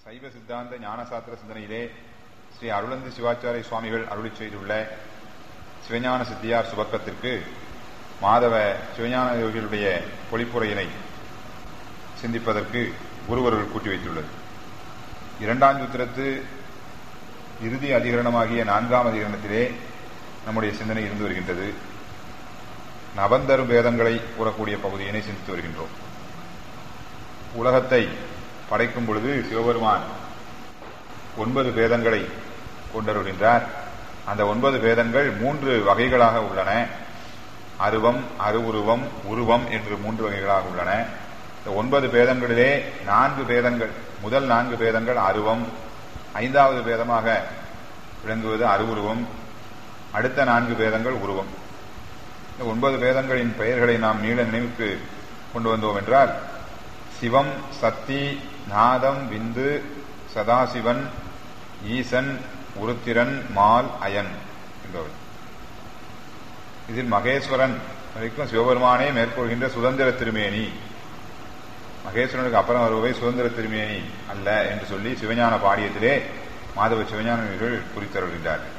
சைவ சித்தாந்த ஞானசாஸ்திர சிந்தனையிலே ஸ்ரீ அருளந்தி சிவாச்சாரிய சுவாமிகள் அருளி செய்துள்ள சிவஞான சித்தியார் சுபக்கத்திற்கு மாதவ சிவஞான யோகிகளுடைய பொழிப்புரையினை சிந்திப்பதற்கு குருவர்கள் கூட்டி வைத்துள்ளது. இரண்டாம் சூத்திரத்து இறுதி அதிகரணமாகிய 4ஆம் அதிகரணத்திலே நம்முடைய சிந்தனை இருந்து வருகின்றது. நவந்தரும் வேதங்களை கூறக்கூடிய பகுதியினை சிந்தித்து வருகின்றோம். உலகத்தை படைக்கும் பொழுது சிவபெருமான் 9 வேதங்களை கொண்டருகின்றார். அந்த 9 வேதங்கள் 3 வகைகளாக உள்ளன. அருவம், அருவுருவம், உருவம் என்று 3 வகைகளாக உள்ளன. இந்த 9 வேதங்களிலே 4 வேதங்கள், முதல் 4 வேதங்கள் அருவம், 5வது வேதமாக விளங்குவது அருவுருவம், அடுத்த 4 வேதங்கள் உருவம். இந்த 9 வேதங்களின் பெயர்களை நாம் நீள நினைவுக்கு கொண்டு வந்தோம் என்றால், சிவம், சக்தி, நாதம், விந்து, சதாசிவன், ஈசன், உருத்திரன், மால், அயன் என்பவர். இதில் மகேஸ்வரன் வரைக்கும் சிவபெருமானே மேற்கொள்கின்ற சுதந்திர திருமேனி, மகேஸ்வரனுக்கு அப்புறம் வருபவை சுதந்திர திருமேனி அல்ல என்று சொல்லி சிவஞான பாடியத்திலே மாதவ சிவஞானிகள் குறித்தருகின்றார்கள்.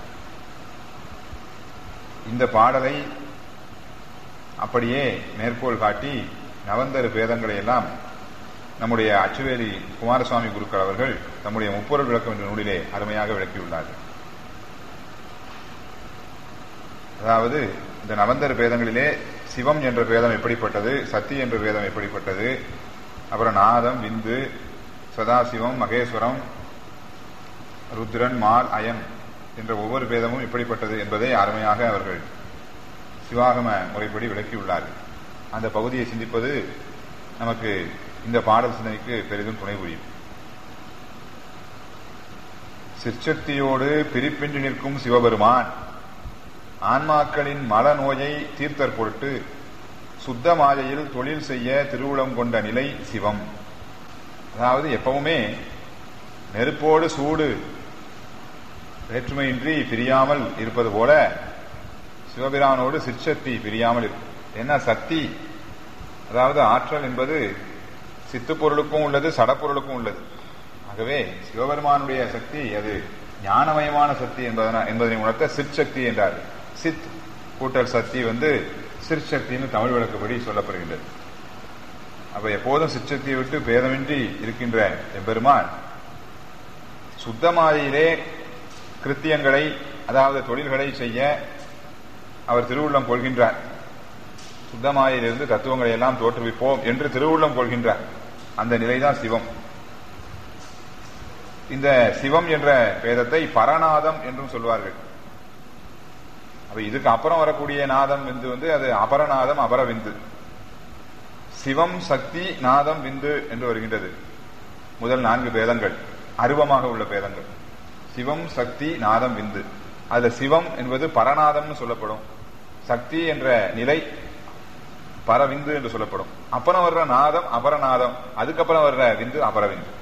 இந்த பாடலை அப்படியே மேற்கோள் காட்டி நவந்தரு வேதங்களை எல்லாம் நம்முடைய அச்சுவேலி குமாரசுவாமி குருக்கள் அவர்கள் நம்முடைய முப்பொருள் விளக்கம் என்ற நூலிலே அருமையாக விளக்கியுள்ளார்கள். அதாவது இந்த நவந்தரு வேதங்களிலே சிவம் என்ற வேதம் எப்படிப்பட்டது, சக்தி என்ற வேதம் எப்படிப்பட்டது, அப்புறம் நாதம், விந்து, சதாசிவம், மகேஸ்வரம், ருத்ரன், மால், அயன் என்ற ஒவ்வொரு வேதமும் எப்படிப்பட்டது என்பதை அருமையாக அவர்கள் சிவாகம முறைப்படி விளக்கியுள்ளார்கள். அந்த பகுதியை சிந்திப்பது நமக்கு இந்த பாடல் சிந்தனைக்கு பெரிதும் துணை புரியும். சிற்சக்தியோடு பிரிப்பின்றி நிற்கும் சிவபெருமான் ஆன்மாக்களின் மல நோயை தீர்த்தற் பொருட்டு சுத்த மாயையில் தொழில் செய்ய திருவுளம் கொண்ட நிலை சிவம். அதாவது எப்பவுமே நெருப்போடு சூடு வேற்றுமையின்றி பிரியாமல் இருப்பது போல சிவபிரானோடு சிற்சக்தி பிரியாமல் இருக்கும். என்ன சக்தி, அதாவது ஆற்றல் என்பது சித்து பொருளுக்கும் உள்ளது, சடப்பொருளுக்கும் உள்ளது. ஆகவே சிவபெருமானுடைய சக்தி அது ஞானமயமான சக்தி என்பதனை உணர்த்த சிற்சக்தி என்றார். சித் கூட்டல் சக்தி சிற்சக்தின்னு தமிழ் வழக்கப்படி சொல்லப்படுகின்றது. அப்ப எப்போதும் சிற்சக்தியை விட்டு பேதமின்றி இருக்கின்ற எம்பெருமான் சுத்தமாயிலே கிருத்தியங்களை, அதாவது தொழில்களை செய்ய அவர் திருவுள்ளம் கொள்கின்றார். சுத்தமாயிலிருந்து தத்துவங்களை எல்லாம் தோற்றுவிப்போம் என்று திருவுள்ளம் கொள்கின்றார். அந்த நிலைதான் சிவம். இந்த சிவம் என்ற பேதத்தை பரநாதம் என்றும் சொல்வார்கள். அப்ப இதுக்கு அப்புறம் வரக்கூடிய நாதம் விந்து அது அபரநாதம், அபரவிந்து. சிவம், சக்தி, நாதம், விந்து என்று வருகின்றது. முதல் 4 பேதங்கள் அருவமாக உள்ள பேதங்கள். சிவம், சக்தி, நாதம், விந்து. அதுல சிவம் என்பது பரநாதம்னு சொல்லப்படும். சக்தி என்ற நிலை பரவிந்து என்று சொல்லப்படும். அப்புறம் வர்ற நாதம் அபரநாதம், அதுக்கப்புறம் வர்ற விந்து அபரவிந்து.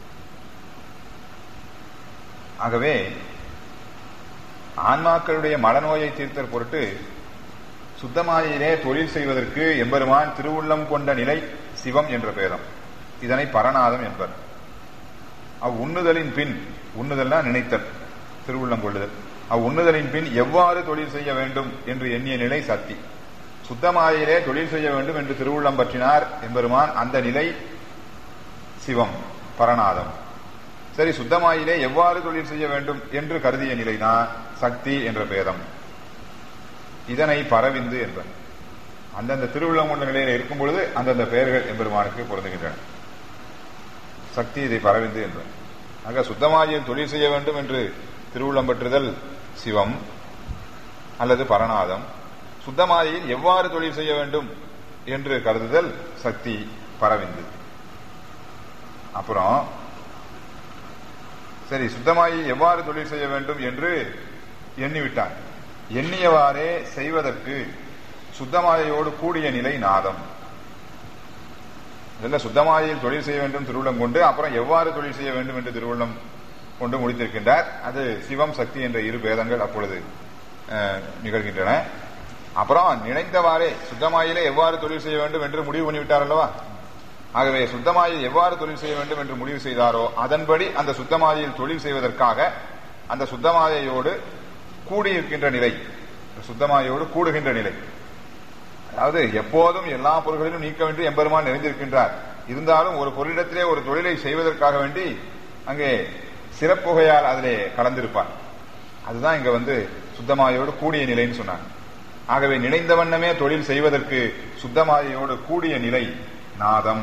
ஆகவே ஆன்மாக்களுடைய மலநோயை தீர்த்தற் பொருட்டு சுத்தமாயிலே தொழில் செய்வதற்கு எம்பெருமான் திருவுள்ளம் கொண்ட நிலை சிவம் என்ற பேதம். இதனை பரநாதம் என்பர். உண்ணுதலின் பின், உண்ணுதல்னா நினைத்தல், திருவுள்ளம் கொள்ளுதல். உண்ணுதலின் பின் எவ்வாறு தொழில் செய்ய வேண்டும் என்று எண்ணிய நிலை சக்தி. சுத்தமாயிலே தொழில் செய்ய வேண்டும் என்று திருவுள்ளம் பற்றினார் எம்பெருமான். அந்த நிலை சிவம், பரநாதம். சரி, சுத்தமாயிலே எவ்வாறு தொழில் செய்ய வேண்டும் என்று கருதிய நிலைதான் சக்தி என்ற பேதம். இதனை பரவிந்து என்பர். அந்தந்த திருவுள்ளம் கொண்ட நிலையில இருக்கும் பொழுது அந்தந்த பெயர்கள் எம்பெருமானுக்கு பொருந்துகின்றன. சக்தி இதை பரவிந்து என்பர். ஆக சுத்தமாயில் தொழில் செய்ய வேண்டும் என்று திருவுள்ளம் பற்றுதல் சிவம் அல்லது பரநாதம். சுத்தமாயில் எவ்வாறு தொழில் செய்ய வேண்டும் என்று கருதுதல் சக்தி, பரவிந்து. அப்புறம் சரி, சுத்தமாயில் எவ்வாறு தொழில் செய்ய வேண்டும் என்று எண்ணிவிட்டார். எண்ணியவாறே செய்வதற்கு சுத்தமாயோடு கூடிய நிலை நாதம். இதெல்லாம் சுத்தமாயில் தொழில் செய்ய வேண்டும் திருவுள்ளம் கொண்டு, அப்புறம் எவ்வாறு தொழில் செய்ய வேண்டும் என்று திருவுள்ளம் கொண்டு முடித்திருக்கின்றார். அது சிவம், சக்தி என்ற 2 பேதங்கள் அப்பொழுது நிகழ்கின்றன. அப்புறம் நினைத்தவாறே சுத்தமாயிலே எவ்வாறு தொழில் செய்ய வேண்டும் என்று முடிவு பண்ணிவிட்டார் அல்லவா, ஆகவே சுத்தமாயை எவ்வாறு தொழில் செய்ய வேண்டும் என்று முடிவு செய்தாரோ அதன்படி அந்த சுத்தமாயில் தொழில் செய்வதற்காக அந்த சுத்தமாயோடு கூடியிருக்கின்ற நிலை, சுத்தமாயோடு கூடுகின்ற நிலை. அதாவது எப்போதும் எல்லா பொருள்களிலும் நீக்க வேண்டி எம்பெருமான் நிறைந்திருக்கின்றார். இருந்தாலும் ஒரு பொருளிடத்திலே ஒரு தொழிலை செய்வதற்காக வேண்டி அங்கே சிறப்புகையால் அதிலே கலந்திருப்பார். அதுதான் இங்க சுத்தமாயோடு கூடிய நிலைன்னு சொன்னாங்க. ஆகவே நினைந்த வண்ணமே தொழில் செய்வதற்கு சுத்தமாயோடு கூடிய நிலை நாதம்.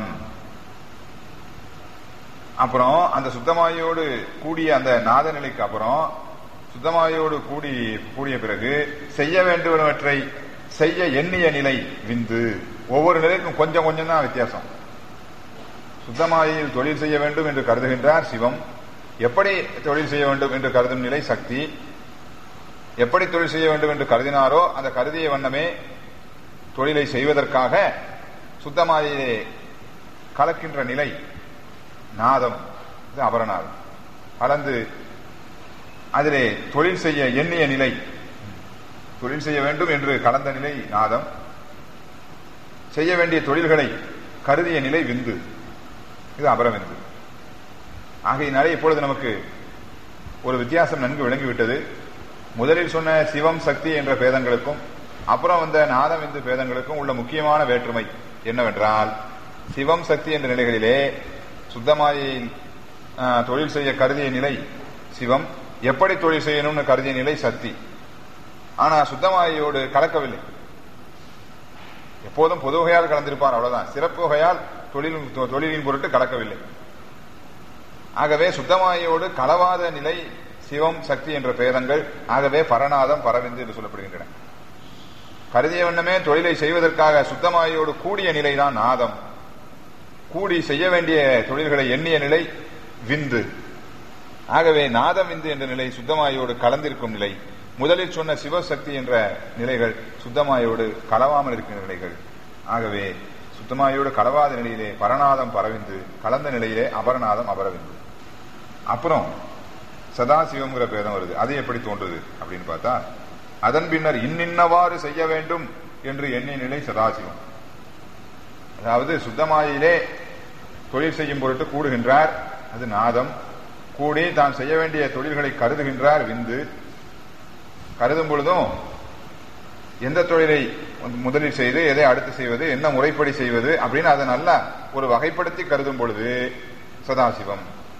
அப்புறம் அந்த சுத்தமாயோடு கூடிய அந்த நாத நிலைக்கு அப்புறம் சுத்தமாயோடு கூடிய பிறகு செய்ய வேண்டுவனவற்றை செய்ய எண்ணிய நிலை விந்து. ஒவ்வொரு நிலைக்கும் கொஞ்சம் கொஞ்சம் தான் வித்தியாசம். சுத்தமாயில் தொழில் செய்ய வேண்டும் என்று கருதுகின்றார் சிவம். எப்படி தொழில் செய்ய வேண்டும் என்று கருதும் நிலை சக்தி. எப்படி தொழில் செய்ய வேண்டும் என்று கருதினாரோ அந்த கருதிய வண்ணமே தொழிலை செய்வதற்காக சுத்தமாயிலே கலக்கின்ற நிலை நாதம், அபரநாதம். கலந்து அதிலே தொழில் செய்ய எண்ணிய நிலை, தொழில் செய்ய வேண்டும் என்று கலந்த நிலை நாதம். செய்ய வேண்டிய தொழில்களை கருதிய நிலை விந்து, இது அபரவிந்து. ஆகையினாலே இப்பொழுது நமக்கு ஒரு வித்தியாசம் நன்கு விளங்கிவிட்டது. முதலில் சொன்ன சிவம் சக்தி என்ற பேதங்களுக்கும் அப்புறம் வந்த நாதம் விந்து பேதங்களுக்கும் உள்ள முக்கியமான வேற்றுமை என்னவென்றால், சிவம் சக்தி என்ற நிலைகளிலே சுத்தமாயில் தொழில் செய்ய கருதிய நிலை சிவம், எப்படி தொழில் செய்யணும்னு கருதிய நிலை சக்தி. ஆனா சுத்தமாயோடு கலக்கவில்லை. எப்போதும் பொது வகையால் கலந்திருப்பார், அவ்வளவுதான். சிறப்பு வகையால் தொழிலின் பொருட்டு கலக்கவில்லை. ஆகவே சுத்தமாயோடு கலவாத நிலை சிவம் சக்தி என்ற பேதங்கள். ஆகவே பரநாதம் பரவிந்து என்று சொல்லப்படுகின்றன. கருதிய வண்ணமே தொழிலை செய்வதற்காக சுத்தமாயோடு கூடிய நிலைதான் நாதம். கூடி செய்ய வேண்டிய தொழில்களை எண்ணிய நிலை விந்து. ஆகவே நாதம் விந்து என்ற நிலை சுத்தமாயோடு கலந்திருக்கும் நிலை. முதலில் சொன்ன சிவசக்தி என்ற நிலைகள் சுத்தமாயோடு கலவாமல் இருக்கின்ற நிலைகள். ஆகவே சுத்தமாயோடு கலவாத நிலையிலே பரநாதம் பரவிந்து, கலந்த நிலையிலே அபரநாதம் அபரவிந்து. அப்புறம் சதாசிவம்ங்கிற பேதம் வருது. அது எப்படி தோன்றுது அப்படின்னு பார்த்தா, அதன் பின்னர் இன்னின்னவாறு செய்ய வேண்டும் என்று எண்ணிய நிலை சதாசிவம். அதாவது சுத்தமாயிலே தொழில் செய்யும் பொருட்டு கூடுகின்றார், அது நாதம். கூடி தான் செய்ய வேண்டிய தொழில்களை கருதுகின்றார் விந்து. கருதும் பொழுதும் எந்த தொழிலை முதலில் செய்து எதை அடுத்து செய்வது, என்ன முறைப்படி செய்வது அப்படின்னு அதை நல்லா ஒரு வகைப்படுத்தி கருதும் பொழுது சதாசிவம்.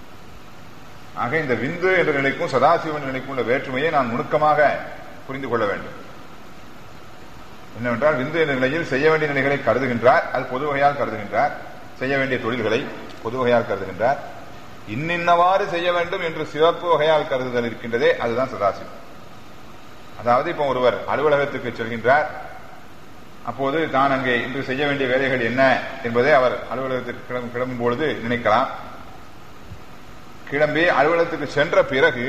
ஆக இந்த விந்து என்ற நிலைக்கும் சதாசிவன் நிலைக்கும் உள்ள வேற்றுமையை நான் நுணுக்கமாக புரிந்து கொள்ள வேண்டும். என்னவென்றால், விந்து என்ற நிலையில் செய்ய வேண்டிய நிலைகளை கருதுகின்றார், அது பொது வகையால் கருதுகின்றார். செய்ய வேண்டிய தொழில்களை பொது வகையால் கருதுகின்றார். இன்னின்னவாறு செய்ய வேண்டும் என்று சிறப்பு வகையால் கருதுதல் இருக்கின்றதே, அதுதான் சதாசிவம். அதாவது இப்ப ஒருவர் அலுவலகத்துக்கு செல்கின்றார். அப்போது தான் அங்கே இன்று செய்ய வேண்டிய வேலைகள் என்ன என்பதை அவர் அலுவலகத்திற்கு கிளம்பும் பொழுது நினைக்கலாம். கிளம்பி அலுவலகத்துக்கு சென்ற பிறகு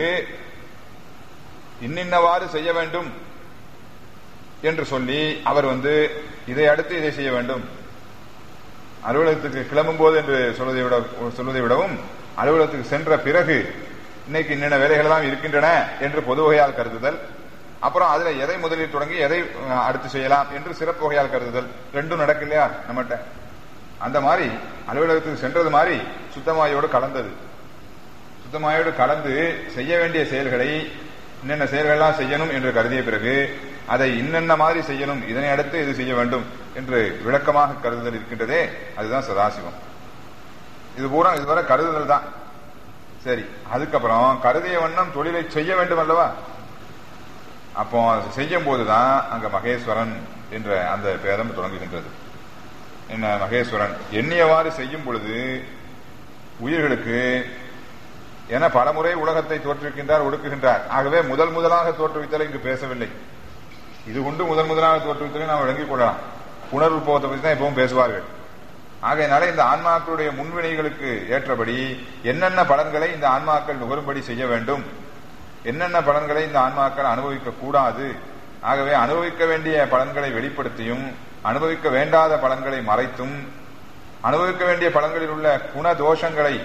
இன்னின்னவாறு செய்ய வேண்டும் என்று சொல்லி அவர் இதை அடுத்து இதை செய்ய வேண்டும். அலுவலகத்துக்கு கிளம்பும் போது என்று சொல்வதை விடவும் அலுவலகத்துக்கு சென்ற பிறகு இன்னைக்கு என்னென்ன வேலைகள் எல்லாம் இருக்கின்றன என்று பொது வகையால் கருதுதல், அப்புறம் அதுல எதை முதலில் தொடங்கி எதை அடுத்து செய்யலாம் என்று சிறப்பு வகையால் கருதுதல், ரெண்டும் நடக்கு இல்லையா நம்மகிட்ட. அந்த மாதிரி அலுவலகத்துக்கு சென்றது மாதிரி சுத்தமாயோடு கலந்தது. சுத்தமாயோடு கலந்து செய்ய வேண்டிய செயல்களை என்னென்ன செயல்கள்லாம் செய்யணும் என்று கருதிய பிறகு அதை இன்னென்ன மாதிரி செய்யணும், இதனை அடுத்து இது செய்ய வேண்டும் என்று விளக்கமாக கருதுதல் இருக்கின்றதே, அதுதான் சதாசிவம். இது பூரா இதுவரை கருதுதல் தான். சரி, அதுக்கப்புறம் கருதிய வண்ணம் தொழிலை செய்ய வேண்டும் அல்லவா? அப்போ செய்யும் போதுதான் அங்க மகேஸ்வரன் என்ற அந்த பேதம் தொடங்குகின்றது. என்ன மகேஸ்வரன் எண்ணியவாறு செய்யும் பொழுது உயிர்களுக்கு என பலமுறை உலகத்தை தோற்றுவிக்கின்றார், ஒடுக்குகின்றார். ஆகவே முதலாக தோற்றுவித்தலை இங்கு பேசவில்லை. இது கொண்டு முதலாக தோற்றுவித்தலை நாம் விளங்கிக் கொள்ளலாம். புனர்வு போவதை பற்றி தான் எப்பவும் பேசுவார்கள். ஆகையினால இந்த ஆன்மாக்களுடைய முன்வினைகளுக்கு ஏற்றபடி என்னென்ன பலன்களை இந்த ஆன்மாக்கள் நுகரும்படி செய்ய வேண்டும், என்னென்ன பலன்களை இந்த ஆன்மாக்கள் அனுபவிக்க கூடாது, ஆகவே அனுபவிக்க வேண்டிய பலன்களை வெளிப்படுத்தியும் அனுபவிக்க வேண்டாத பலன்களை மறைத்தும் அனுபவிக்க வேண்டிய பலன்களில் உள்ள குணதோஷங்களை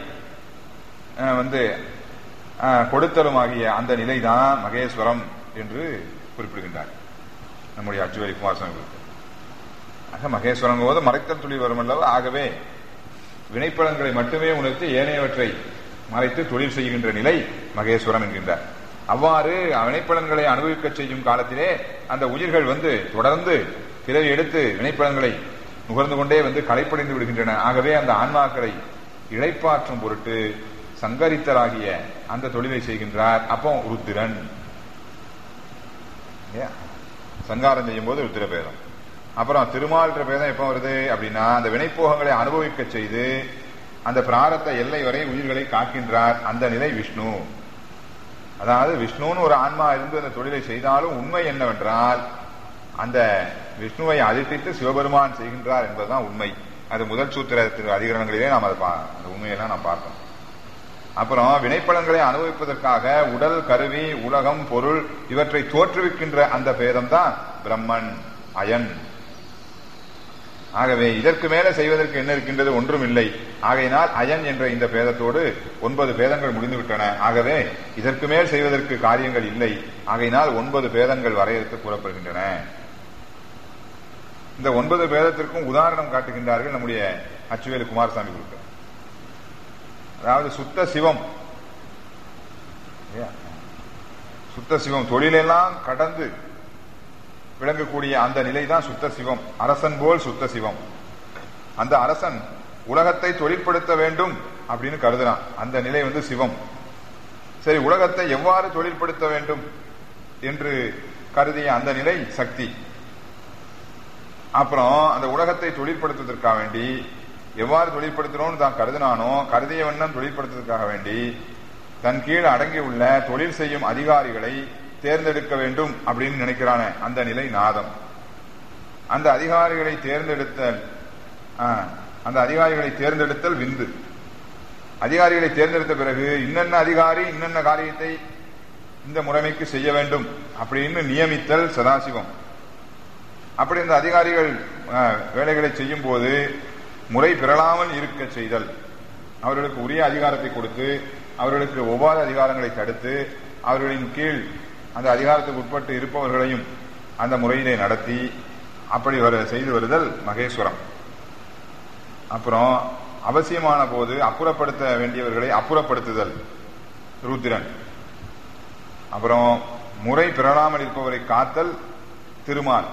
கொடுத்தலும் ஆகிய அந்த நிலைதான் மகேஸ்வரம் என்று குறிப்பிடுகின்றார் நம்முடைய அச்சுவரி குமாரசாமி. ஆக மகேஸ்வரன் போது மறைத்தல் துளி வரும் அல்லவா? ஆகவே வினைப்பலன்களை மட்டுமே உணர்த்தி ஏனையவற்றை மறைத்து தொழில் செய்கின்ற நிலை மகேஸ்வரம் என்கின்றார். அவ்வாறு வினைப்பலன்களை அனுபவிக்க செய்யும் காலத்திலே அந்த உயிர்கள் தொடர்ந்து பிறவி எடுத்து வினைப்பலன்களை நுகர்ந்து கொண்டே களைப்படைந்து விடுகின்றன. ஆகவே அந்த ஆன்மாக்களை இழைப்பாற்றும் பொருட்டு சங்கரித்தலாகிய அந்த தொழிலை செய்கின்றார். அப்போ ருத்திரன் சங்காரம் செய்யும் போது ருத்திர பேதம். அப்புறம் திருமால்ன்ற பேதம் எப்ப வருது அப்படின்னா, அந்த வினைப்போகங்களை அனுபவிக்க செய்து அந்த பிராரத்த எல்லை வரை உயிர்களை காக்கின்றார். அந்த நிலை விஷ்ணு. அதாவது விஷ்ணுன்னு ஒரு ஆன்மா இருந்து அந்த தொழிலை செய்தாலும் உண்மை என்னவென்றால் அந்த விஷ்ணுவை அதிர்த்தித்து சிவபெருமான் செய்கின்றார் என்பதுதான் உண்மை. அது முதல் சூத்திர அதிகரணங்களிலே நாம் அந்த உண்மையெல்லாம் நாம் பார்த்தோம். அப்புறம் வினைப்பலன்களை அனுபவிப்பதற்காக உடல், கருவி, உலகம், பொருள் இவற்றை தோற்றுவிக்கின்ற அந்த பேதம் தான் பிரம்மன், அயன். ஆகவே இதற்கு மேல செய்வதற்கு என்ன இருக்கின்றது? ஒன்றும் இல்லை. ஆகையினால் அயன் என்ற இந்த பேதத்தோடு 9 பேதங்கள் முடிந்துவிட்டன. ஆகவே இதற்கு மேல் செய்வதற்கு காரியங்கள் இல்லை. ஆகையினால் 9 பேதங்கள் வரையறுத்து கூறப்படுகின்றன. இந்த 9 பேதத்திற்கும் உதாரணம் காட்டுகின்றார்கள் நம்முடைய அச்சுவேலு குமாரசாமி குருக்கள். அதாவது சுத்த சிவம், சுத்த சிவம் தொழிலெல்லாம் கடந்து விளங்கக்கூடிய அந்த நிலைதான் சுத்த சிவம். அரசன் போல் சுத்த சிவம். அந்த அரசன் உலகத்தை தொழிற்படுத்த வேண்டும் அப்படின்னு கருதுறான். அந்த நிலை சிவம். சரி, உலகத்தை எவ்வாறு தொழிற்படுத்த வேண்டும் என்று கருதிய அந்த நிலை சக்தி. அப்புறம் அந்த உலகத்தை தொழிற்படுத்துவதற்காக வேண்டி எவ்வாறு தொழிற்படுத்தணும்னு தான் கருதினானோ கருதிய வண்ணம் தொழிற்படுத்துவதற்காக வேண்டி தன் கீழ் அடங்கியுள்ள தொழில் செய்யும் அதிகாரிகளை தேர்ந்தெடுக்க வேண்டும் அப்படின்னு நினைக்கிறான அந்த நிலை நாதம். அந்த அதிகாரிகளை தேர்ந்தெடுத்தல் விந்து. அதிகாரிகளை தேர்ந்தெடுத்த பிறகு இன்னென்ன அதிகாரி இன்னென்ன காரியத்தை இந்த முறைமைக்கு செய்ய வேண்டும் அப்படின்னு நியமித்தல் சதாசிவம். அப்படி இந்த அதிகாரிகள் வேலைகளை செய்யும் போது முறை பிறழாமல் இருக்க செய்தல், அவர்களுக்கு உரிய அதிகாரத்தை கொடுத்து அவர்களுக்கு ஒவ்வாத அதிகாரங்களை தடுத்து அவர்களின் கீழ் அந்த அதிகாரத்துக்கு உட்பட்டு இருப்பவர்களையும் அந்த முறையிலே நடத்தி அப்படி செய்து வருதல் மகேஸ்வரம். அப்புறம் அவசியமான போது அப்புறப்படுத்த வேண்டியவர்களை அப்புறப்படுத்துதல் ருத்திரன். அப்புறம் முறை பிறழாமல் இருப்பவரை காத்தல் திருமால்.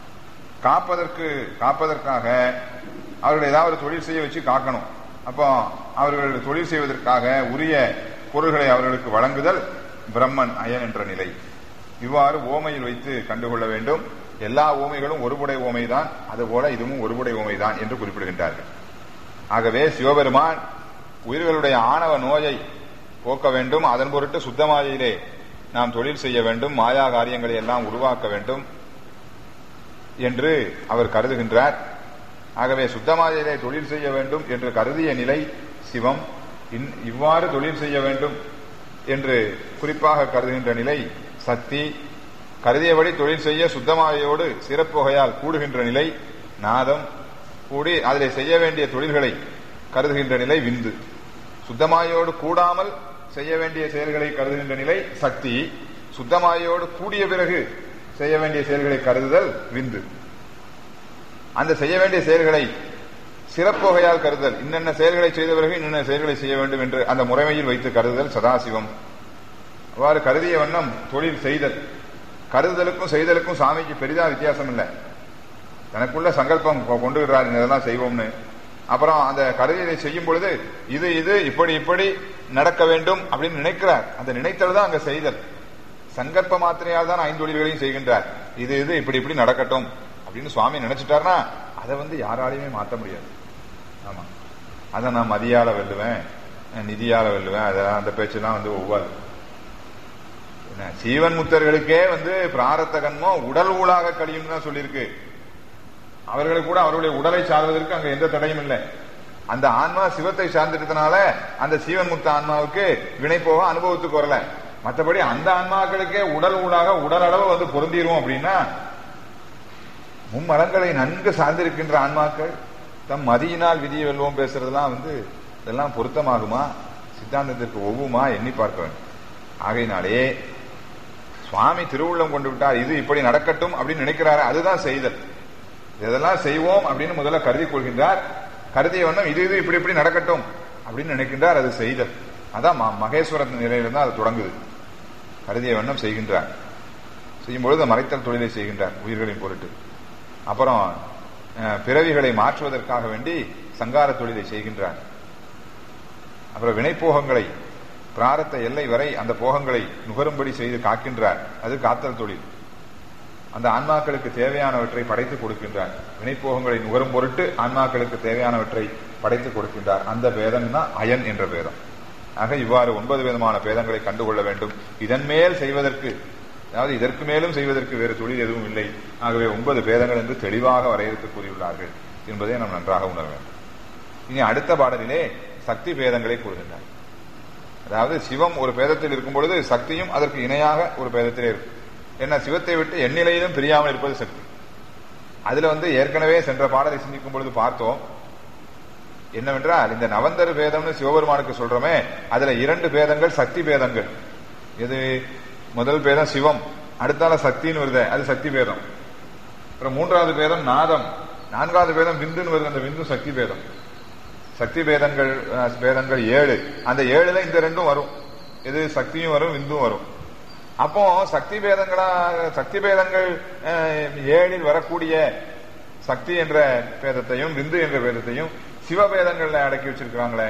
காப்பதற்காக அவர்கள் ஏதாவது தொழில் செய்ய வச்சு காக்கணும். அப்போ அவர்கள் தொழில் செய்வதற்காக உரிய பொருள்களை அவர்களுக்கு வழங்குதல் பிரம்மன், அயன் என்ற நிலை. இவ்வாறு ஓமையில் வைத்து கண்டுகொள்ள வேண்டும். எல்லா ஓமைகளும் ஒருபுடை ஓமைதான், அதுபோல இதுவும் ஒருபுடை ஓமைதான் என்று குறிப்பிடுகின்றார்கள். ஆகவே சிவபெருமான் உயிர்களுடைய ஆணவ நோயை போக்க வேண்டும். அதன் பொருட்டு சுத்தமாயிலே நாம் தொழில் செய்ய வேண்டும், மாயா காரியங்களை எல்லாம் உருவாக்க வேண்டும் என்று அவர் கருதுகின்றார். ஆகவே சுத்தமாயிலே தொழில் செய்ய வேண்டும் என்று கருதிய நிலை சிவம். இவ்வாறு தொழில் செய்ய வேண்டும் என்று குறிப்பாக கருதுகின்ற நிலை சக்தி. கருதியபடி தொழில் செய்ய சுத்தமாயோடு சிறப்புகையால் கூடுகின்ற நிலை நாதம். கூடி அதில் செய்ய வேண்டிய தொழில்களை கருதுகின்ற நிலை விந்து. சுத்தமாயோடு கூடாமல் செய்ய வேண்டிய செயல்களை கருதுகின்ற நிலை சக்தி. சுத்தமாயோடு கூடிய பிறகு செய்ய வேண்டிய செயல்களை கருதுதல் விந்து. அந்த செய்ய வேண்டிய செயல்களை சிறப்புகையால் கருதல், இன்னென்ன செயல்களை செய்த பிறகு இன்னென்ன செயல்களை செய்ய வேண்டும் என்று அந்த முறைமையில் வைத்து கருதுதல் சதாசிவம். அவ்வாறு கருதிய வண்ணம் தொழில் செய்தல். கருதுதலுக்கும் செய்தலுக்கும் சாமிக்கு பெரிதா வித்தியாசம் இல்லை. தனக்குள்ள சங்கல்பம் கொண்டு விடுறாரு, இதெல்லாம் செய்வோம்னு. அப்புறம் அந்த கருதியை செய்யும் பொழுது இது இப்படி நடக்க வேண்டும் அப்படின்னு நினைக்கிறார். அந்த நினைத்தல் தான் அங்க செய்தல். சங்கல்ப மாத்திரையால் தான் 5 தொழில்களையும் செய்கின்றார். இது இப்படி நடக்கட்டும் அப்படின்னு சுவாமி நினைச்சிட்டார்னா அதை யாராலையுமே மாற்ற முடியாது. ஆமா, அதை நான் மதியால வெல்லுவேன், நிதியால வெல்லுவேன், அதெல்லாம் அந்த பேச்செல்லாம் ஒவ்வாது. சீவன் முத்தர்களுக்கே பிராரத்த கண்மம் உடல் ஊழாக கழியும் தான் சொல்லியிருக்கு. அவர்களுக்கு கூட அவருடைய உடலை சார்வதற்கு அங்க எந்த தடையும் இல்லை. அந்த ஆன்மா சிவத்தை சார்ந்திருந்தனால அந்த சீவன் முத்த ஆன்மாவுக்கு வினை போக அனுபவத்துக்கு வரல. மற்றபடி அந்த ஆன்மாக்களுக்கே உடல் ஊடாக உடல் அளவு பொருந்திரும் அப்படின்னா மும்மலங்களை நன்கு சார்ந்திருக்கின்ற ஆன்மாக்கள் தம் மதியினால் விதியை வெல்வோம் பேசுறதுலாம் இதெல்லாம் பொருத்தமாகுமா, சித்தாந்தத்திற்கு ஒவ்வுமா எண்ணி பார்க்க வேண்டும். ஆகையினாலே சுவாமி திருவுள்ளம் கொண்டு விட்டார், இது இப்படி நடக்கட்டும் அப்படின்னு நினைக்கிறாரு, அதுதான் செய்தல். இதெல்லாம் செய்வோம் அப்படின்னு முதல்ல கருதி கொள்கின்றார். கருதிய வண்ணம் இது இப்படி இப்படி நடக்கட்டும் அப்படின்னு நினைக்கின்றார். அது செய்தல். அதான் மகேஸ்வரன் நிலையிலிருந்து அது தொடங்குது. கருதிய வண்ணம் செய்கின்றார். செய்யும்பொழுது மறைத்தல் தொழிலை செய்கின்றார் உயிர்களின் பொருட்டு. அப்புறம் பிறவிகளை மாற்றுவதற்காக வேண்டி சங்கார தொழிலை செய்கின்றார். அப்புறம் வினைப்போகங்களை பிராரத்த எல்லை வரை அந்த போகங்களை நுகரும்படி செய்து காக்கின்றார். அது காத்தல் தொழில். அந்த ஆன்மாக்களுக்கு தேவையானவற்றை படைத்து கொடுக்கின்றார். வினைப்போகங்களை நுகரும் பொருட்டு ஆன்மாக்களுக்கு தேவையானவற்றை படைத்து கொடுக்கின்றார். அந்த பேதம் தான் அயன் என்ற பேதம். ஆக இவ்வாறு 9 விதமான பேதங்களை கண்டுகொள்ள வேண்டும். இதன் மேல் செய்வதற்கு, அதாவது இதற்கு மேலும் செய்வதற்கு வேறு தொழில் எதுவும் இல்லை. ஆகவே 9 பேதங்கள் என்று தெளிவாக வரையறுத்து கூறியுள்ளார்கள் என்பதை நாம் நன்றாக உணர வேண்டும். இனி அடுத்த பாடலிலே சக்தி பேதங்களை கூறுகின்றார். அதாவது சிவம் ஒரு பேதத்தில் இருக்கும் பொழுது சக்தியும் அதற்கு இணையாக ஒரு பேதத்திலே இருக்கும். என்ன, சிவத்தை விட்டு எந்நிலையிலும் பிரியாமல் இருப்பது சக்தி. அதுல ஏற்கனவே சென்ற பாடலை சிந்திக்கும் பொழுது பார்த்தோம் என்னவென்றால், இந்த நவந்தர் பேதம்னு சிவபெருமானுக்கு சொல்றோமே, அதுல 2 பேதங்கள் சக்தி பேதங்கள். எது? முதல் பேதம் சிவம், அடுத்தால சக்தின்னு வருது, அது சக்தி பேதம். அப்புறம் 3வது பேதம் நாதம், 4வது பேதம் விந்துன்னு வருது, அந்த விந்து சக்தி பேதம். சக்தி பேதங்கள் 7. அந்த 7ல இந்த 2ம் வரும். எது? சக்தியும் வரும், விந்தும் வரும். அப்போ சக்தி பேதங்கள் 7ல் வரக்கூடிய சக்தி என்ற பேதத்தையும் விந்து என்ற பேதத்தையும் சிவபேதங்கள்ல அடக்கி வச்சிருக்கிறாங்களே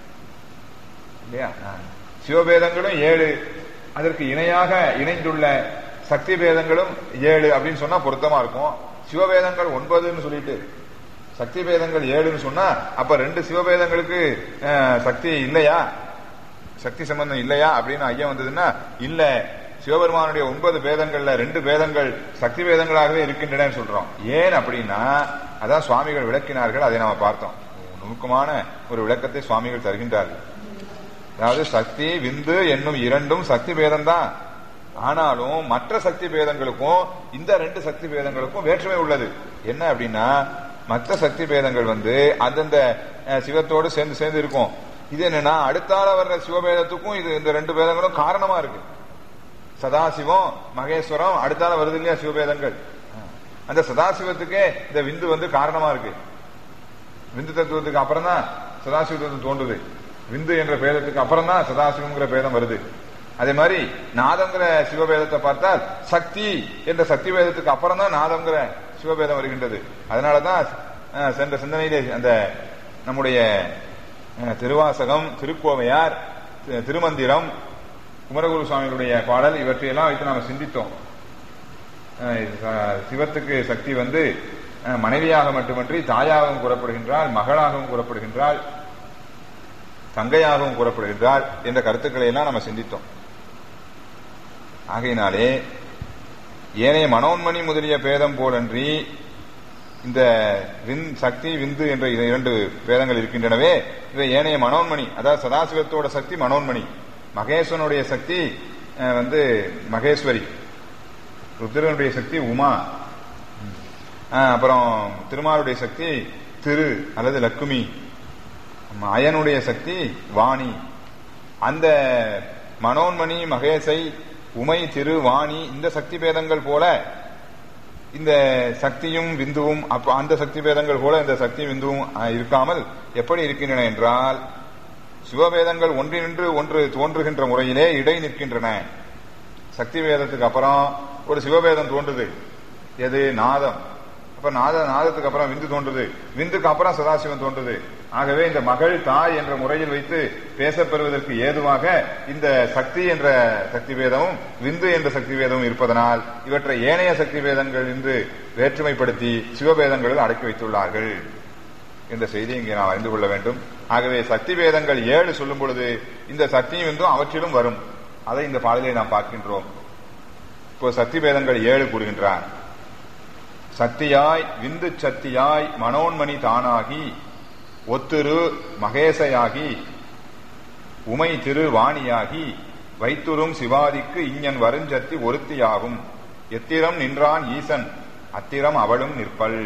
இல்லையா? சிவபேதங்களும் 7, அதற்கு இணையாக இணைந்துள்ள சக்தி பேதங்களும் 7 அப்படின்னு சொன்னா பொருத்தமா இருக்கும். சிவபேதங்கள் 9ன்னு சொல்லிட்டு சக்தி பேதங்கள் 7ன்னு சொன்னா அப்ப 2 சிவபேதங்களுக்கு சக்தி இல்லையா, சக்தி சம்பந்தம் இல்லையா அப்படின்னு ஐயா வந்ததுன்னா, இல்ல, சிவபெருமானுடைய 9 பேதங்கள்ல 2 பேதங்கள் சக்தி பேதங்களாகவே இருக்கின்றன சொல்றோம். ஏன் அப்படின்னா, அதான் சுவாமிகள் விளக்கினார்கள். அதை நாம பார்த்தோம். நுணுக்கமான ஒரு விளக்கத்தை சுவாமிகள் தருகின்றார்கள். அதாவது சக்தி விந்து என்னும் 2ம் சக்தி பேதம் தான். ஆனாலும் மற்ற சக்தி பேதங்களுக்கும் இந்த 2 சக்தி பேதங்களுக்கும் வேற்றுமை உள்ளது. என்ன அப்படின்னா, மற்ற சக்தி பேதங்கள் அந்தந்த சிவத்தோடு சேர்ந்து இருக்கும். இது என்னன்னா, அடுத்தால வர்ற சிவபேதத்துக்கும் இது இந்த 2 பேதங்களும் காரணமா இருக்கு. சதாசிவம் மகேஸ்வரம் அடுத்தால வருது இல்லையா சிவபேதங்கள், அந்த சதாசிவத்துக்கே இந்த விந்து காரணமா இருக்கு. விந்து தத்துவத்துக்கு அப்புறம் தான் சதாசிவ தத்துவம் தோன்றுது. விந்து என்ற பேதத்துக்கு அப்புறம் தான் சதாசிவங்கிற பேதம் வருது. அதே மாதிரி நாதங்கிற சிவபேதத்தை பார்த்தால் சக்தி என்ற சக்தி பேதத்துக்கு அப்புறம் தான் நாதங்கிற சிவபேதம் வருகின்றது. அதனாலதான் சென்ற சிந்தனையிலே அந்த நம்முடைய திருவாசகம், திருக்கோவையார், திருமந்திரம், குமரகுரு சுவாமிகளுடைய பாடல் இவற்றையெல்லாம் வைத்து நாம சிந்தித்தோம். சிவத்துக்கு சக்தி மனைவியாக மட்டுமன்றி தாயாகவும் கூறப்படுகின்றாள், மகளாகவும் கூறப்படுகின்றாள், தங்கையாகவும் கூறப்படுகின்றாள் என்ற கருத்துக்களை எல்லாம் நம்ம சிந்தித்தோம். ஆகையினாலே ஏனைய மனோன்மணி முதலிய பேதம் போலன்றி இந்த சக்தி விந்து என்ற 2 பேதங்கள் இருக்கின்றனவே, இவை ஏனைய மனோன்மணி, அதாவது சதாசிவத்தோட சக்தி மனோன்மணி, மகேஸ்வரனுடைய சக்தி மகேஸ்வரி, ருத்ரனுடைய சக்தி உமா, அப்புறம் திருமாலுடைய சக்தி திரு அல்லது லக்குமி, அயனுடைய சக்தி வாணி. அந்த மனோன்மணி, மகேசை, உமை, திரு, வாணி இந்த சக்தி பேதங்கள் போல இந்த சக்தியும் விந்துவும், அந்த சக்தி பேதங்கள் போல இந்த சக்தியும் விந்துவும் இருக்காமல் எப்படி இருக்கின்றன என்றால், சிவபேதங்கள் ஒன்றினின்று ஒன்று தோன்றுகின்ற முறையிலே இடை நிற்கின்றன. சக்தி வேதத்துக்கு அப்புறம் ஒரு சிவபேதம் தோன்றுது. எது? நாதம். அப்ப நாதத்துக்கு அப்புறம் விந்து தோன்றுது, விந்துக்கு அப்புறம் சதாசிவம் தோன்றுது. ஆகவே இந்த மகள் தாய் என்ற முறையில் வைத்து பேசப்பெறுவதற்கு ஏதுவாக இந்த சக்தி என்ற சக்தி வேதமும் விந்து என்ற சக்தி வேதமும் இருப்பதனால் இவற்றை ஏனைய சக்தி வேதங்கள் என்று வேற்றுமைப்படுத்தி சிவபேதங்களில் அடக்கி வைத்துள்ளார்கள் என்ற செய்தியை இங்கே நாம் அறிந்து கொள்ள வேண்டும். ஆகவே சக்தி வேதங்கள் 7 சொல்லும் பொழுது இந்த சக்தியும் விந்தும் அவற்றிலும் வரும். அதை இந்த பாடலை நாம் பார்க்கின்றோம். இப்போ சக்தி வேதங்கள் 7 கூறுகின்றார். சக்தியாய் விந்து சக்தியாய் மனோன்மணி தானாகி ஒத்திரு மகேசையாகி உமை திரு வாணியாகி வைத்துரும் சிவாதிக்கு இஞ்ஞன் வருஞ்சத்தி ஒருத்தியாகும் எத்திரம் நின்றான் ஈசன் அத்திரம் அவளும் நிற்பள்.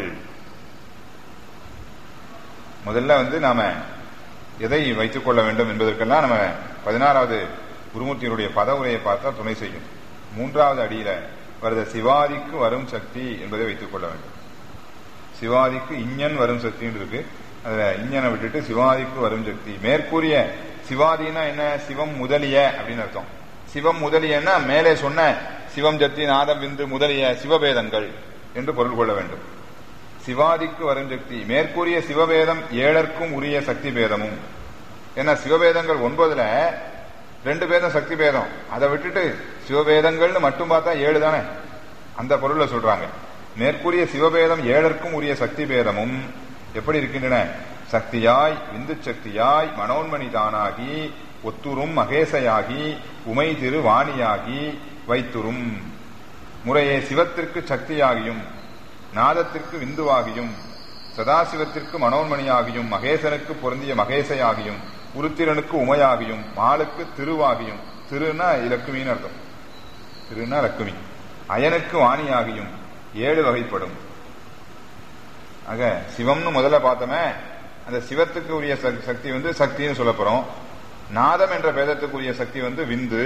முதல்ல நாம எதை வைத்துக் கொள்ள வேண்டும் என்பதற்கெல்லாம் நம்ம 16வது குருமூர்த்தியினுடைய பத உரையை பார்த்தா துணை செய்யும். 3வது அடியில வருத சிவாதிக்கு வரும் சக்தி என்பதை வைத்துக் கொள்ள வேண்டும். சிவாதிக்கு இஞ்ஞன் வரும் சக்தி இருக்கு, அதுல இஞ்ஞனை விட்டுட்டு சிவாதிக்கு வரும் சக்தி. மேற்கூறிய சிவாதினா என்ன? சிவம் முதலிய அப்படின்னு அர்த்தம். சிவம் முதலியன்னா மேலே சொன்ன சிவம், சக்தி, நாதம், விந்து முதலிய சிவபேதங்கள் என்று பொருள் கொள்ள வேண்டும். சிவாதிக்கு வரும் சக்தி. மேற்கூறிய சிவபேதம் 7ற்கும் உரிய சக்தி பேதமும். ஏன்னா சிவபேதங்கள் 9ல 2 பேதம் சக்தி பேதம். அதை விட்டுட்டு சிவபேதங்கள்னு மட்டும் பார்த்தா 7 தானே, அந்த பொருள்ல சொல்றாங்க. மேற்கூறிய சிவபேதம் 7ற்கும் உரிய சக்தி பேதமும் எப்படி இருக்கின்றன? சக்தியாய், விந்து சக்தியாய், மனோன்மணி தானாகி, ஒத்துரும் மகேசையாகி, உமை திரு வாணியாகி, வைத்துரும். முறையே சிவத்திற்கு சக்தியாகியும், நாதத்திற்கு விந்துவாகியும், சதாசிவத்திற்கு மனோன்மணியாகியும், மகேசனுக்கு பொருந்திய மகேசையாகியும், உருத்திரனுக்கு உமையாகியும், மாலுக்கு திருவாகியும், திருன்னா இலக்குமின்னு அர்த்தம், திருன்னா லக்குமி, அயனுக்கு வாணியாகியும் 7 வகைப்படும். ஆக சிவம்னு முதல்ல பார்த்தோமே, அந்த சிவத்துக்கு உரிய சக்தி சக்தின்னு சொல்ல போறோம். நாதம் என்ற பேதத்துக்குரிய சக்தி விந்து.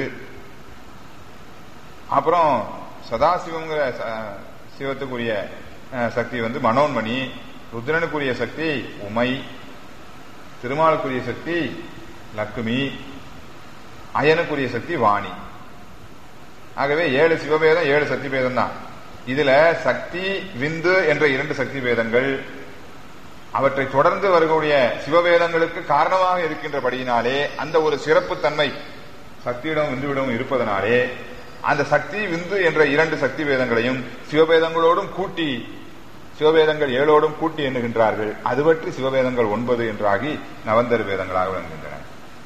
அப்புறம் சதாசிவங்கிற சிவத்துக்குரிய சக்தி மனோன்மணி, ருத்ரனுக்குரிய சக்தி உமை, திருமாலுக்குரிய சக்தி லக்குமி, அயனுக்குரிய சக்தி வாணி. ஆகவே 7 சிவபேதம் 7 சக்தி பேதம் தான். இதுல சக்தி, விந்து என்ற 2 சக்தி பேதங்கள் அவற்றை தொடர்ந்து வரக்கூடிய சிவபேதங்களுக்கு காரணமாக இருக்கின்றபடியினாலே அந்த ஒரு சிறப்பு தன்மை சக்தியிடம் விந்துவிடம் இருப்பதனாலே அந்த சக்தி, விந்து என்ற 2 சக்தி பேதங்களையும் சிவபேதங்களோடும் கூட்டி, சிவபேதங்கள் 7ஓடும் கூட்டி எண்ணுகின்றார்கள். அது பற்றி சிவபேதங்கள் 9 என்றாகி நவந்தரு பேதங்களாக விளங்குகின்றன.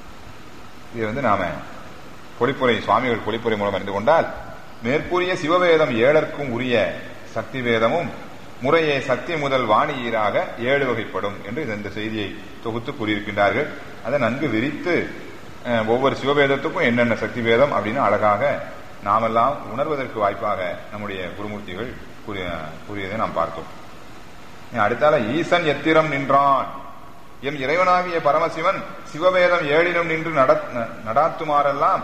இது நாம பொழிப்புரை, சுவாமிகள் பொழிப்புரை மூலம் அறிந்து கொண்டால், மேற்கூறிய சிவபேதம் 7ற்கும் உரிய சக்தி பேதமும் முறையே சக்தி முதல் வாணி ஈராக 7 வகைப்படும் என்று இந்த செய்தியை தொகுத்து கூறியிருக்கின்றார்கள். அதை நன்கு விரித்து ஒவ்வொரு சிவபேதத்துக்கும் என்னென்ன சக்தி பேதம் அப்படின்னு அழகாக நாமெல்லாம் உணர்வதற்கு வாய்ப்பாக நம்முடைய குருமூர்த்திகள் கூறியதை நாம் பார்த்தோம். அடுத்தால ஈசன் எத்திரம் நின்றான். எம் இறைவனாகிய பரமசிவன் சிவபேதம் 7லும் நின்று நடாத்துமாறெல்லாம்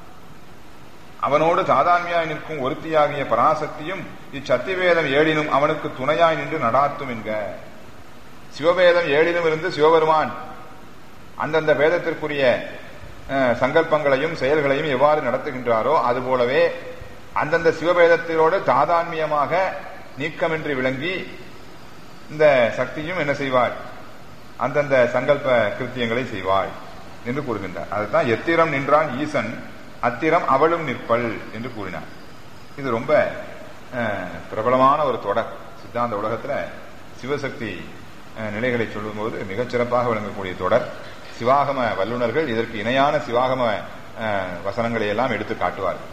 அவனோடு தாதான்மையாய் நிற்கும் ஒருத்தியாகிய பராசக்தியும் இச்சத்திவேதம் 7லும் அவனுக்கு துணையாய் நின்று நடாத்தும் என்க. சிவபேதம் 7லும் இருந்து சிவபெருமான் அந்தந்த பேதத்திற்குரிய சங்கல்பங்களையும் செயல்களையும் எவ்வாறு நடத்துகின்றாரோ அதுபோலவே அந்தந்த சிவபேதத்திலோடு தாதான்மியமாக நீக்கமின்றி விளங்கி இந்த சக்தியும் என்ன செய்வாள்? அந்தந்த சங்கல்ப கிருத்தியங்களை செய்வாள் என்று கூறுகின்றார். அதுதான் எத்திரம் நின்றான் ஈசன், அத்திரம் அவளும் நிற்பள் என்று கூறினார். இது ரொம்ப பிரபலமான ஒரு தொடர். சித்தாந்த உலகத்துல சிவசக்தி நிலைகளை சொல்லும் போது மிகச்சிறப்பாக விளங்கக்கூடிய தொடர். சிவாகம வல்லுநர்கள் இதற்கு இணையான சிவாகம வசனங்களை எல்லாம் எடுத்து காட்டுவார்கள்.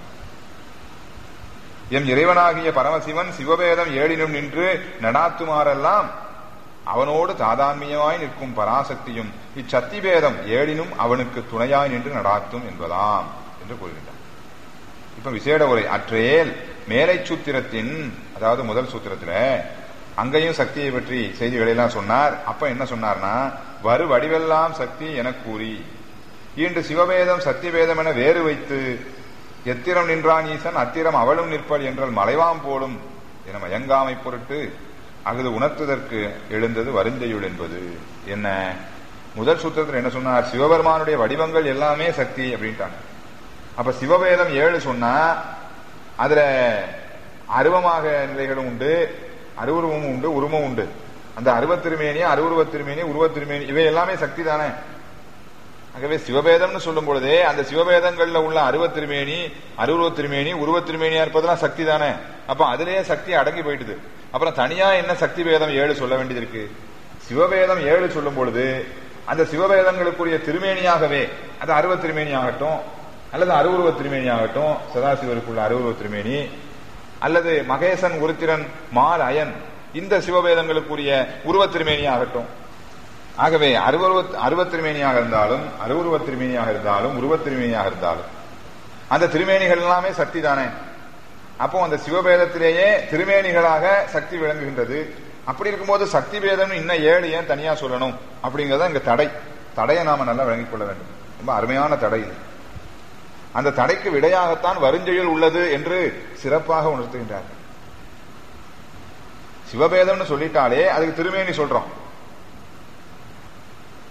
எம் இறைவனாகிய பரமசிவன் சிவபேதம் 7லும் நின்று நடாத்துமாறெல்லாம் அவனோடு தாதான்மியமாய் நிற்கும் பராசக்தியும் இச்சத்திபேதம் 7லும் அவனுக்கு துணையாய் நின்று நடாத்தும் என்பதாம் என்று கூறுகின்றார். இப்ப விசேட உரை அற்றேல் மேலை சூத்திரத்தின், அதாவது முதல் சூத்திரத்துல அங்கேயும் சக்தியை பற்றி செய்திகளை எல்லாம் சொன்னார். அப்ப என்ன சொன்னார்னா, வரு வடிவெல்லாம் சக்தி என கூறி ஈண்டு சிவபேதம் சத்தியபேதம் என வேறு வைத்து எத்திரம் நின்றான் ஈசன் அத்திரம் அவளும் நிற்பல் என்றால் மலைவாம் போலும் என மயங்காமை பொருட்டு அகுது உணர்த்துதற்கு எழுந்தது வருஞ்செயுள் என்பது என்ன. முதல் சூத்திரத்தில் என்ன சொன்னார்? சிவபெருமானுடைய வடிவங்கள் எல்லாமே சக்தி அப்படின்ட்டாங்க. அப்ப சிவபேதம் 7 சொன்னா அதுல அருவமாக நிலைகளும் உண்டு, அருவுருவமும் உண்டு, உருவமும் உண்டு. அந்த அருவத்திருமேனி, அருவுருவ திருமேனி, உருவ திருமேனி இவை எல்லாமே சக்தி தானே. ஆகவே சிவபேதம்னு சொல்லும் பொழுதே அந்த சிவபேதங்கள்ல உள்ள அருவ திருமேனி, அருவுருவ திருமேனி, உருவ திருமேனியா இருப்பதெல்லாம் சக்தி தானே. அப்ப அதுலயே சக்தி அடங்கி போயிட்டுது. அப்புறம் தனியா என்ன சக்தி பேதம் 7 சொல்ல வேண்டியது இருக்கு? சிவபேதம் 7 சொல்லும் பொழுது அந்த சிவபேதங்களுக்குரிய திருமேனியாகவே, அது அருவ திருமேனி ஆகட்டும் அல்லது அருவுருவ திருமேனி ஆகட்டும், சதாசிவருக்குள்ள அருவுருவ திருமேனி அல்லது மகேசன், உருத்திரன், மால், அயன் இந்த சிவபேதங்களுக்குரிய உருவ திருமேனி ஆகட்டும். ஆகவே அருவ திருமேனியாக இருந்தாலும், அருவுருவ திருமேனியாக இருந்தாலும், உருவ திருமேனியாக இருந்தாலும் அந்த திருமேனிகள் எல்லாமே சக்தி தானே. அப்போ அந்த சிவபேதத்திலேயே திருமேனிகளாக சக்தி விளங்குகின்றது. அப்படி இருக்கும்போது சக்தி பேதம் இன்னும் 7 ஏன் தனியா சொல்லணும் அப்படிங்கறத இங்க தடையை நாம நல்லா விளங்கிக் கொள்ள வேண்டும். ரொம்ப அருமையான தடை. அந்த தடைக்கு விடையாகத்தான் வருஞ்செயல் உள்ளது என்று சிறப்பாக உணர்த்துகின்றார்கள். சிவபேதம்னு சொல்லிட்டாலே அதுக்கு திருமேனி சொல்றோம்.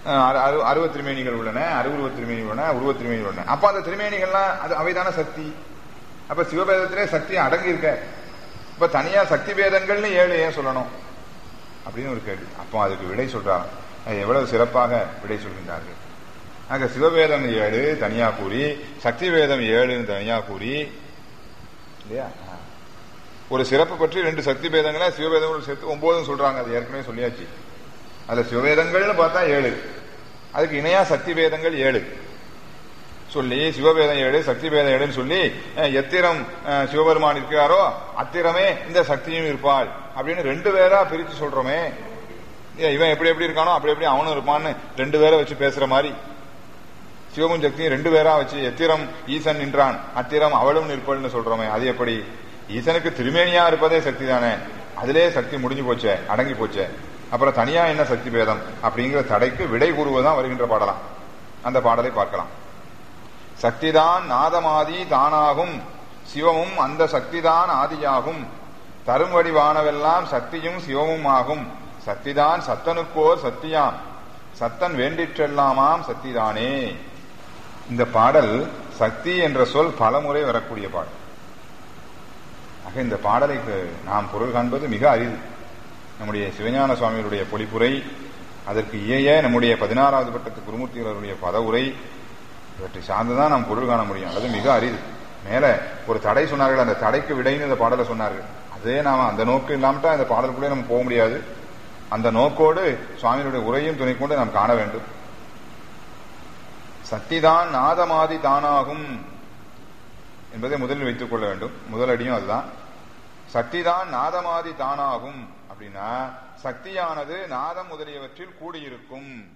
அருவ திருமேனிகள் உள்ளன, அருவுருவ திருமேனிகள் உள்ளன, உருவ திருமேனிகள் உள்ளன. அப்ப அந்த திருமேனிகள்லாம் அவைதான சக்தி. அப்ப சிவபேதத்திலே சக்தி அடங்கி இருக்க. இப்ப தனியா சக்தி பேதங்கள்னு 7 ஏன் சொல்லணும் அப்படின்னு ஒரு கேள்வி. அப்போ அதுக்கு விடை சொல்றாங்க. எவ்வளவு சிறப்பாக விடை சொல்கின்றார்கள். ஆக சிவபேதம் 7 தனியா கூறி, சக்தி வேதம் 7 தனியா கூறி, இல்லையா? ஒரு சிறப்பு பற்றி 2 சக்தி பேதங்களை சிவபேதங்கள் சேர்த்து 9 சொல்றாங்க. அது ஏற்கனவே சொல்லியாச்சு. அதுல சிவவேதங்கள்னு பார்த்தா 7, அதுக்கு இணையா சக்தி வேதங்கள் 7 சொல்லி, சிவவேதம் 7 சக்தி வேதம் 7 சொல்லி, எத்திரம் சிவபெருமான் இருக்கிறாரோ அத்திரமே இந்த சக்தியும் இருப்பாள் அப்படின்னு 2 பேரா பிரிச்சு சொல்றோமே. இவன் எப்படி எப்படி இருக்கானோ அப்படி எப்படி அவனும் இருப்பான்னு 2 பேரை வச்சு பேசுற மாதிரி சிவமும் சக்தியும் 2 பேரா வச்சு எத்திரம் ஈசன் நின்றான் அத்திரம் அவளும் நிற்பள்னு சொல்றோமே. அது எப்படி? ஈசனுக்கு திருமேனியா இருப்பதே சக்தி தானே. அதிலே சக்தி முடிஞ்சு போச்சே, அடங்கி போச்சே. அப்புறம் தனியா என்ன சக்தி பேதம் அப்படிங்கிற தடைக்கு விடை கூறுவதுதான் வருகின்ற பாடலாம். அந்த பாடலை பார்க்கலாம். சக்திதான் நாதமாதி தானாகும், சிவமும் அந்த சக்திதான் ஆதியாகும், தரும் வடிவானவெல்லாம் சக்தியும் சிவமும் ஆகும், சக்திதான் சத்தனுக்கோர் சத்தியாம், சத்தன் வேண்டிற்றெல்லாமாம் சக்திதானே. இந்த பாடல் சக்தி என்ற சொல் பலமுறை வரக்கூடிய பாடல். ஆக இந்த பாடலைக்கு நாம் பொருள் காண்பது மிக அரிது. நம்முடைய சிவஞான சுவாமிகளுடைய பொழிப்புரை, அதற்கு இயைய நம்முடைய 16வது பட்டத்து குருமூர்த்திகளுடைய பதவுரை, இவற்றை சார்ந்துதான் நாம் பொருள் காண முடியும். அது மிக அரிது. மேல ஒரு தடை சொன்னார்கள், அந்த தடைக்கு விடைன்னு இந்த பாடலை சொன்னார்கள். அதே நாம அந்த நோக்கு இல்லாமட்டா இந்த பாடலுக்குள்ளே நம்ம போக முடியாது. அந்த நோக்கோடு சுவாமியுடைய உரையும் துணை கொண்டு நாம் காண வேண்டும். சக்திதான் நாதமாதி தானாகும் என்பதை முதலில் வைத்துக் கொள்ள வேண்டும். முதலடியும் அதுதான். சக்திதான் நாதமாதி தானாகும் அப்படின்னா சக்தியானது நாதம் முதலியவற்றில் கூடியிருக்கும்.